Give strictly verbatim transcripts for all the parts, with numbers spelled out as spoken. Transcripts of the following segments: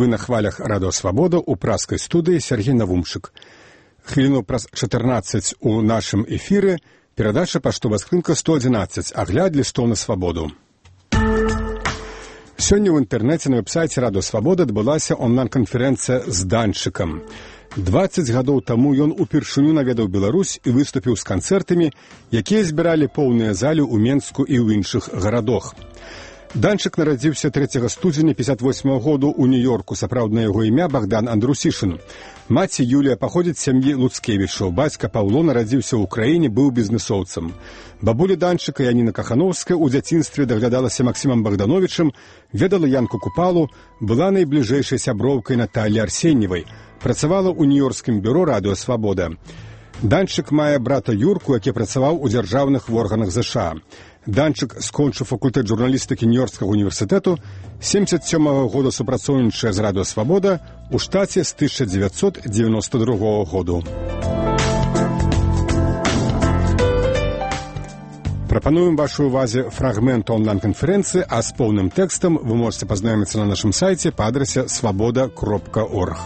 Вы на хвалях Радио Свобода у праскай студыі Сергей Навумчык. Хвіліну праз чатырнаццаць у нашым эфіры перадача «Паштовая скрынка сто адзінаццаць. Агляд лістоў на свабоду». Сёння ў інтэрнэце на вэб-сайце Радио Свобода адбылася онлайн-канферэнцыя з Данчыкам. дваццаць гадоў таму ён упершыню наведаў Беларусь і выступіў з канцэртамі, якія збіралі поўныя залі ў Менску і ў іншых гарадах. Данчык нарадзіўся трэцяга студзеня пяцьдзясят восьмага году ў Нью-Йорку, сапраўднае яго імя Богдан Андрусішын. Маці Юлія паходзіць з сям'і Луцкевічаў, бацька Паўло нарадзіўся ў краіне, быў бізнэсоўцам. Бабуля Данчыка Яніна Кахановская ў дзяцінстве даглядалася Максімам Богдановичам, ведала Янку Купалу, была найбліжэйшай сяброўкай Наталлі Арсеньевай, працавала ў нью-йоркскім бюро «Радио Свобода». Данчык мае брата Юрку, які працаваў у дзяржаўных органах ЗША. Данчык скончыў факультэт журналістыкі Нью-Йоркскага універсітэту, сем'дзясят сёмага года супрацоўнічае з «Радио Свобода», у штаце з тысяча дзевяцьсот дзевяносто другога году. Прапануем вашай увазе фрагмент онлайн-канферэнцыі, а з поўным тэкстам вы можете пазнаёміцца на нашым сайце па адрасе свобода кропка орг.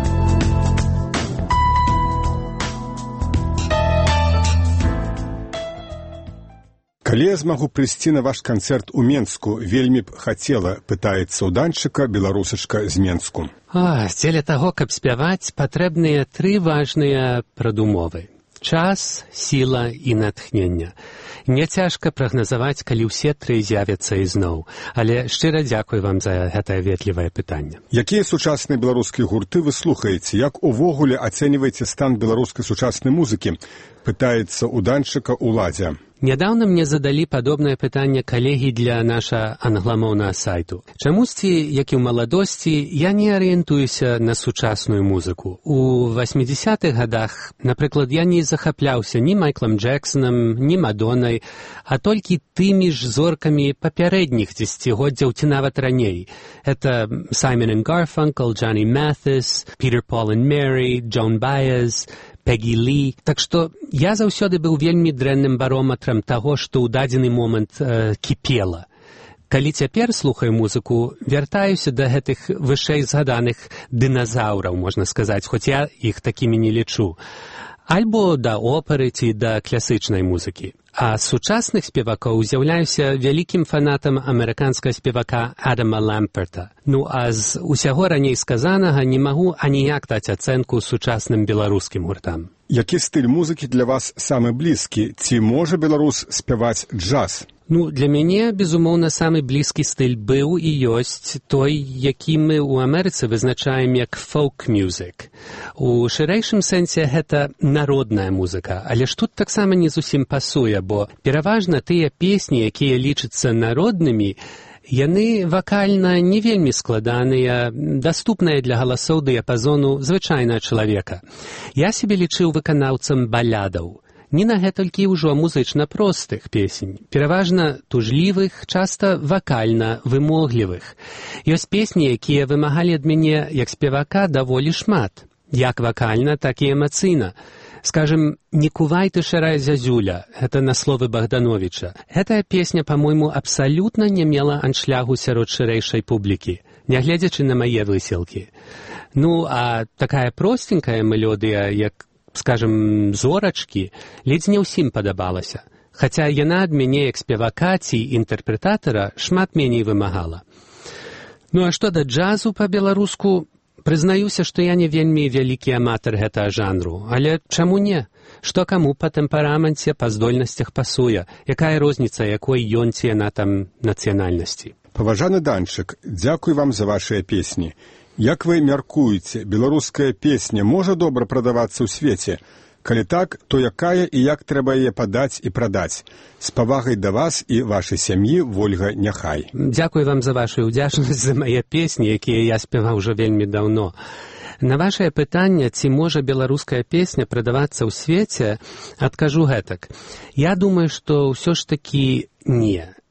Калі я змагу прыйсці на ваш канцэрт у Менску, вельмі б хацела, пытаецца ў Данчыка беларусачка з Менску. О, дзеля таго, каб спяваць, патрэбныя тры важныя прадумовы. Час, сіла і натхнення. Не цяжка прагназаваць, калі ўсе тры з'явяцца ізноў. Але шчыра дзякуй вам за гэтае ветлівае пытанне. Якія сучасныя беларускія гурты вы слухаеце? Як увогуле ацэньваеце стан беларускай сучаснай музыкі? Пытаецца ў Данчыка Уладзя. Нядаўна мне задалі падобнае пытанне калегі для наша англамоўнага сайту. Чамусьці, як і ў маладосці, я не арыентуюся на сучасную музыку. У васьмідзесятых гадах, напрыклад, я не захапляўся ні Майклам Джэксонам, ні Мадоннай, а толькі тымі ж зоркамі папярэдніх дзесяцігоддзяў ці нават раней. Это Саймон энд Гарфанкл, Джонни Маthis, Peter, Paul and Mary, Джон Баез, Пегі Лі. Так што я заўсёды быў вельмі дрэнным барометрам таго, што ў дадзены момант э, кіпела. Калі цяпер слухаю музыку, вяртаюся да гэтых вышэй згаданых дыназаўраў, можна сказаць, хоць я іх такімі не лічу. Альбо да оперы ці да класычнай музыкі. А з сучасных спевакоў з'яўляюся вялікім фанатам амерыканскага спевака Адама Ламперта. Ну, а з усяго раней сказанага не магу аніяк даць ацэнку сучасным беларускім гуртам. Які стыль музыкі для вас самы блізкі? Ці можа беларус спяваць джаз? Ну, для мяне, безумоўна, самы блізкі стыль быў і ёсць той, які мы ў Амерыцы вызначаем як фолк-мюзік. У шырэйшым сэнсе гэта народная музыка, але ж тут таксама не зусім пасуе, бо пераважна тыя песні, якія лічацца народнымі, яны вакальна не вельмі складаныя, даступныя для галасоў дыяпазону звычайнага чалавека. Я сябе лічыў выканаўцам балядаў. Не на гэтулькі ўжо музычна простых песень, пераважна тужлівых, часта вакальна вымоглівых. Ёсць песні, якія вымагалі ад мяне як спевака даволі шмат, як вакальна, так і эмацыйна. Скажем, «Не кувай ты, шарая зязюля» — это на словы Богдановича. Гэтая песня, по-мойму, абсалютна не мела аншлягу сярод шырэйшай публікі, нягледзячы на мае высілкі. Ну, а такая простенькая мелодыя, як скажем, зорачкі, ледзь не ўсім падабалася, хаця яна ад мяне як спевака ці інтэрпрэтатара шмат меней вымагала. Ну а што да джазу па-беларуску, прызнаюся, што я не вельмі вялікі аматар гэтага жанру, але чаму не? Што каму па тэмпераменце, па здольнасцях пасуе, якая розніца, якой ён ці яна там нацыянальнасці. Паважаны Данчык, дзякуй вам за вашыя песні. Як вы мяркуеце, беларуская песня можа добра прадавацца ў свеце? Калі так, то якая і як трэба яе падаць і прадаць? З павагай да вас і вашай сям'і, Вольга Няхай. Дзякуй вам за вашу ўдзячнасць за мае песні, якія я спяваў ужо вельмі даўно. На вашае пытанне, ці можа беларуская песня прадавацца ў свеце, адкажу гэтак. Я думаю, што ўсё ж такі не.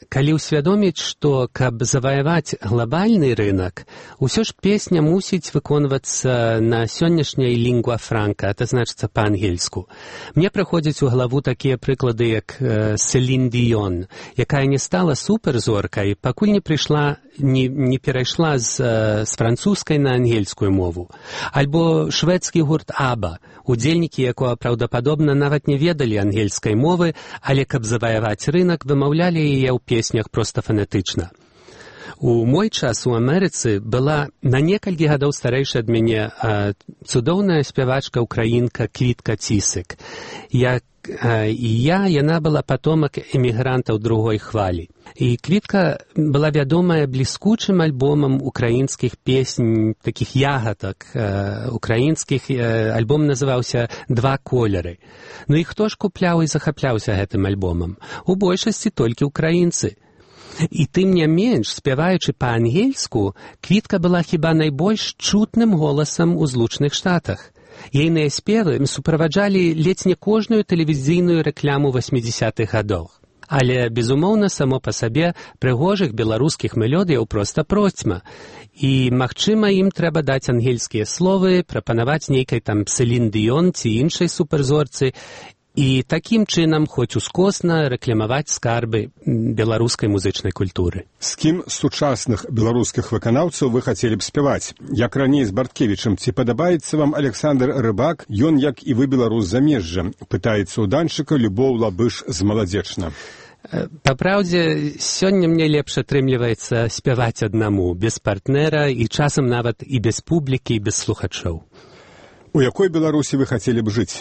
калі ўсвядоміць, што каб заваяваць глобальны рынок, усё ж песня мусіць выконвацца на сённяшняй лінгва франка, это значыцца па-ангельску. Мне прыходзяць у галаву такія прыклады, як э, Селін Діён, якая не стала суперзоркай, пакуль не прыйшла, не, не перайшла з, э, з французскай на ангельскую мову. Альбо шведскі гурт Аба, удзельнікі якога праўдападобна нават не ведалі ангельскай мовы, але каб заваяваць рынак, вымаўлялі яе ў песнях проста фанетычна. У мой час у Амерыцы была на некалькі гадоў старэйшая ад мяне а, цудоўная спявачка украінка Квітка Цісык. Я, а, і я, яна была патомак эмігрантаў другой хвалі. І Квітка была вядомая бліскучым альбомам украінскіх песень, такіх ягатак э, украінскіх. Э, альбом называўся «Два колеры». Ну і хто ж купляў і захапляўся гэтым альбомам? У большасці толькі ўкраінцы. І тым не менш, спяваючы па-ангельску, Квітка была хіба найбольш чутным голасам у Злучаных Штатах. Ейныя спевы суправаджалі ледзь не кожную тэлевізійную рэкляму васьмідзесятых гадоў. Але, безумоўна, само па сабе прыгожых беларускіх мелодыяў проста процьма. І, магчыма, ім трэба даць ангельскія словы, прапанаваць нейкай там Селін Діён ці іншай суперзорцы, і такім чынам, хоць ускосна, рэкламаваць скарбы беларускай музычнай культуры. З кім з сучасных беларускіх выканаўцаў вы хацелі б спяваць? Як раней з Барткевічам, ці падабаецца вам Александр Рыбак? Ён, як і вы, беларус замежжа, пытаецца ў данчыка Любоў Лабыш з Маладзечна. Па праўдзе, сёння мне лепш атрымліваецца спяваць аднаму, без партнера і часам нават і без публікі, і без слухачоў. У якой Беларусі вы хацелі б жыць?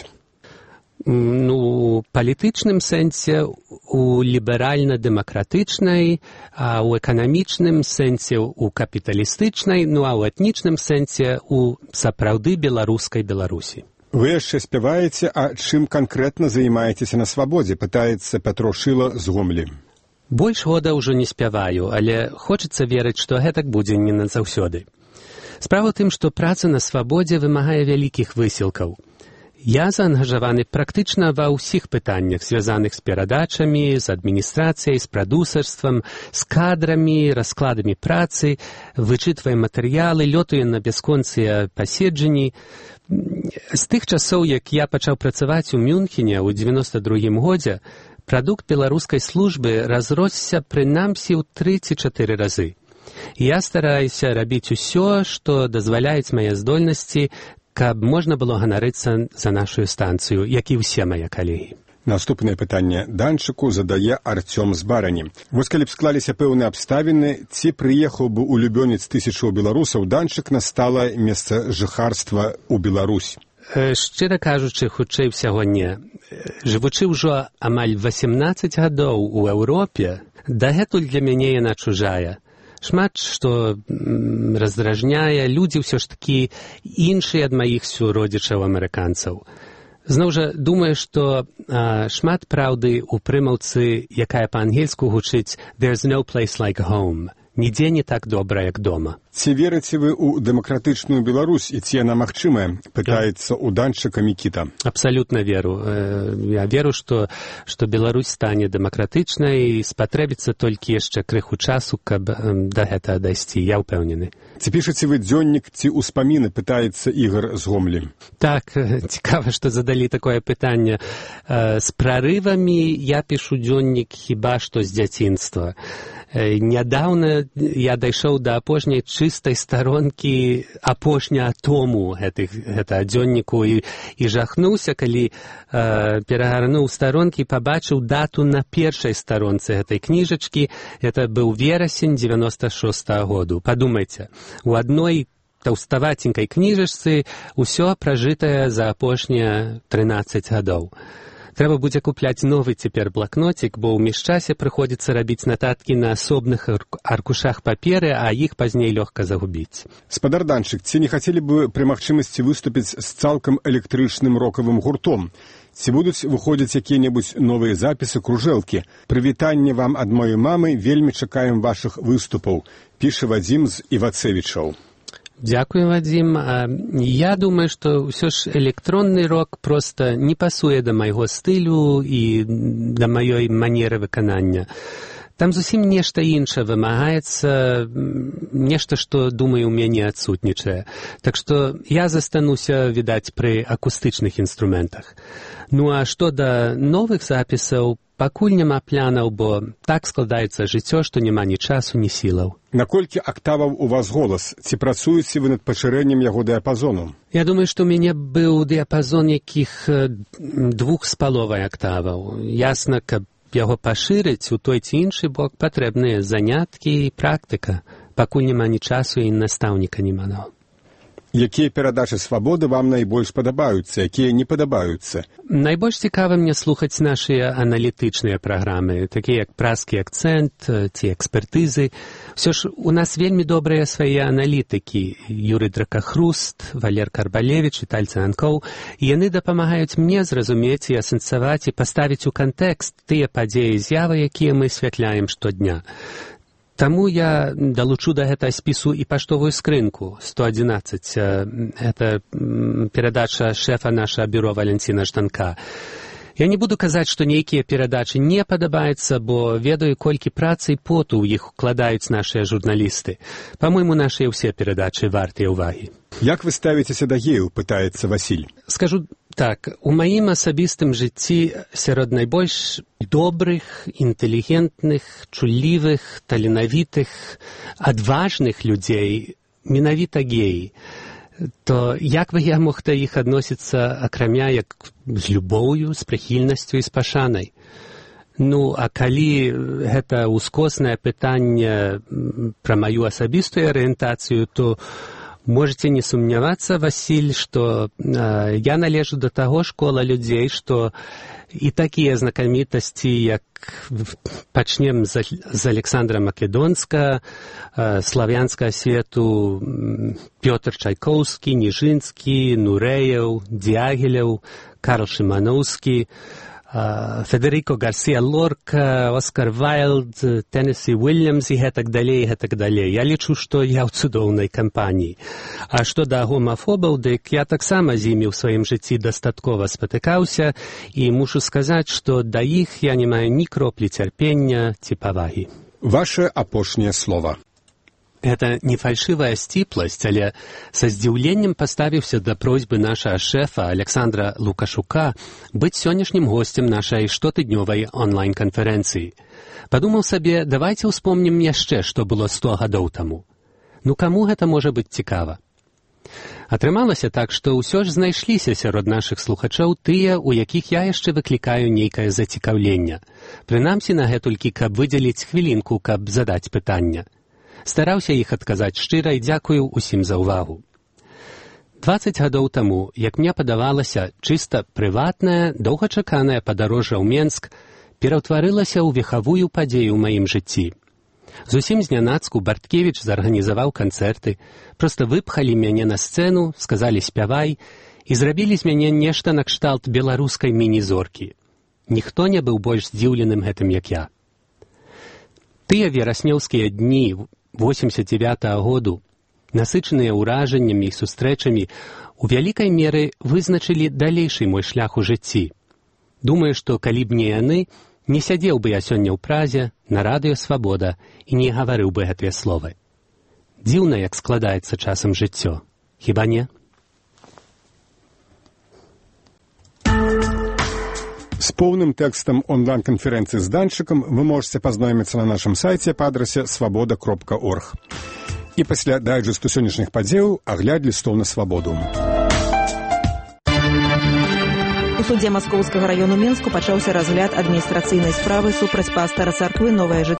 Ну, палітычным сэнсе у ліберальна-дэмакратычнай, а ў эканамічным сэнсе у капіталістычнай, ну а ў этнічным сэнсе у сапраўды беларускай Беларусі. Вы яшчэ спяваеце, а чым канкрэтна займаецеся на свабодзе, пытаецца Пятро Шыла з Гомлі. Больш года ўжо не спяваю, але хочацца верыць, што гэтак будзе не назаўсёды. Справа ў тым, што праца на свабодзе вымагае вялікіх высілкаў. Я заангажаваны практычна ва ўсіх пытаннях, звязаных з перадачамі, з адміністрацыяй, з прадусарствам, з кадрамі, раскладамі працы, вычытваем матэрыялы, лётаю на бясконцыя паседжанні. З тых часоў, як я пачаў працаваць у Мюнхене ў дзевяноста другім годзе, прадукт беларускай службы разросся прынамсі ў тры ці чатыры разы. Я стараюся рабіць усё, што дазваляюць мае здольнасці, каб можна было ганарыцца за нашу станцыю, як і ўсе мае калегі. Наступнае пытанне данчыку задае Арцём з Барані. Вось калі б склаліся пэўныя абставіны, ці прыехаў бы улюбёнец тысячаў беларусаў данчык на сталае месца жыхарства ў Беларусь? Шчыра кажучы, хутчэй усяго не. Жывучы ўжо амаль васемнаццаць гадоў у Еўропе, дагэтуль для мяне яна чужая. Шмат што раздражняе, людзі ўсё ж такі іншыя ад маіх суродзічаў амерыканцаў. Зноў жа, думаю, што а, шмат праўды ў прымаўцы, якая па-ангельску гучыць «There's no place like home». Нідзе не так добра, як дома. Ці верыце вы ў дэмакратычную Беларусь, і ці яна магчымая? Пытаецца ў данчыка Мікіта. Абсалютна веру. Я веру, што, што Беларусь стане дэмакратычнай, і спатрэбіцца толькі яшчэ крыху часу, каб да гэтага дайсці. Я ўпэўнены. Ці пішаце вы дзённік ці ўспаміны, пытаецца Ігар з Гомлі. Так, цікава, што задалі такое пытанне. З прарывамі я пішу дзённік хіба што з дзяцінства. Нядаўна я дайшоў да апошняй чыстай старонкі, апошняга тому гэтых, гэтага дзённіку і, і жахнуўся, калі э, перагарнуў старонкі і пабачыў дату на першай старонцы гэтай кніжачкі. Гэта быў верасень дзевяноста шостага году. Падумайце, у адной таўставаценькай кніжачцы ўсё пражытае за апошнія трынаццаць гадоў. Трэба будзе купляць новы цяпер блакнотик, бо ў міжчасе прыходзіцца рабіць нататкі на асобных аркушах паперы, а іх пазней лёгка загубіць. Спадар данчык, ці не хацелі бы пры магчымасці выступіць з цалкам электрычным рокавым гуртом? Ці будуць выходзіць якія-небудзь новыя запісы, кружэлкі? Прывітанне вам ад маёй мамы, вельмі чакаем вашых выступаў, піша Вадзім з Івацевічаў. Дзякую, Вадзім. Я думаю, што ўсё ж электронны рок проста не пасуе да майго стылю і да маёй манеры выканання. Там зусім нешта іншае вымагаецца, нешта, што, думаю, у мяне адсутнічае. Так што я застануся, відаць, пры акустычных інструментах. Ну а што да новых запісаў, пакуль няма планаў, бо так складаецца жыццё, што няма ні часу, ні сілаў. Наколькі актаваў у вас голас? Ці працуеце вы над пашырэннем яго дыяпазону? Я думаю, што ў мяне быў дыяпазон якіх двух з паловай актаваў. Ясна, каб яго пашырыць у той ці іншы бок патрэбныя заняткі і практыка, пакуль няма ні часу і настаўніка няма. Якія перадачы свабоды вам найбольш падабаюцца, якія не падабаюцца? Найбольш цікава мне слухаць нашыя аналітычныя праграмы, такія як «Празкі акцэнт» ці «Экспертызы». Усё ж у нас вельмі добрыя свае аналітыкі. Юрый Дракахруст, Валер Карбалевіч, Віталь Цанкоў. І яны дапамагаюць мне зразумець і асэнсаваць і паставіць у кантэкст тыя падзеі і з'явы, якія мы святляем штодня. Таму я далучу да гэтага спісу і паштовую скрынку сто адзінаццаць. Гэта перадача шэфа нашага бюро Валянціна Жданка. Я не буду казаць, што нейкія перадачы не падабаюцца, бо ведаю, колькі працы і поту ў іх укладаюць нашыя журналісты. Па-мойму, нашыя ўсе перадачы вартыя ўвагі. Як вы ставіцеся да геяў, пытаецца Васіль? Скажу так, у маім асабістым жыцці сярод найбольш добрых, інтэлігентных, чуллівых, таленавітых, адважных людзей менавіта геі. То як бы я мог да іх адносіцца акрамя як з любоўю, з прыхільнасцю і з пашанай? Ну, а калі гэта ўскоснае пытанне пра маю асабістую арыентацыю, то можете не сумнявацца, Васіль, што э, я належу да таго школа людзей, што і такія знакамітасці, як пачнем з, з Александра Македонска, э, славянскага свету, Пётр Чайкоўскі, Ніжынскі, Нурэеў, Дягілеў, Карл Шыманоўскі, Федерико Гарсія Лорка, Оскар Вайлд, Теннесі Уильямс і гэтак далей, гэтак далей. Я лічу, што я ў цудоўнай кампаніі. А што да гомафобаў, дык я таксама з імі ў сваім жыцці дастаткова спатыкаўся і мушу сказаць, што да іх я не маю ні кроплі цярпення ці павагі. Ваше апошняе слова. Гэта не фальшывая сціпласць, але са здзіўленнем паставіўся да просьбы нашага шэфа Александра Лукашука быць сённяшнім госцем нашай штотыднёвай онлайн-канферэнцыі. Падумаў сабе, давайце ўспомнім яшчэ, што было сто гадоў таму. Ну каму гэта можа быць цікава? Атрымалася так, што ўсё ж знайшліся сярод нашых слухачоў тыя, у якіх я яшчэ выклікаю нейкае зацікаўленне. Прынамсі на гэтулькі, каб выдзеліць хвілінку, каб задаць пытанне. Стараўся іх адказаць шчыра і дзякую ўсім за ўвагу. дваццаць гадоў таму, як мне падавалася, чыста прыватнае, доўгачаканае падарожжа ў Менск пераўтварылася ў вехавую падзею ў маім жыцці. Зусім знянацку Барткевіч зарганізаваў канцэрты, проста выпхалі мяне на сцэну, сказалі «спявай» і зрабілі з мяне нешта накшталт беларускай міні-зоркі. Ніхто не быў больш здзіўленым гэтым, як я. Тыя вераснёўскія дні восемьдесят девятого году, насычаныя ўражаннямі і сустрэчамі, у вялікай меры вызначылі далейшы мой шлях у жыцці. Думаю, што калі б не яны, не сядзеў бы я сёння ў Празе, на радыё «Свабода» і не гаварыў бы гэтыя словы. Дзіўна, як складаецца часам жыццё. Хіба не? С поўным тэкстам онлайн-канферэнцыі з Данчыкам вы можете пазнаёміцца на нашым сайце па адрасе свабода кропка орг. І пасля дайджэсту сённяшніх падзеяў агляд лістоў на свабоду. У судзе Маскоўскага раёну Менску пачаўся разгляд адміністрацыйнай справы супраць пастара царквы «Новая жыццё».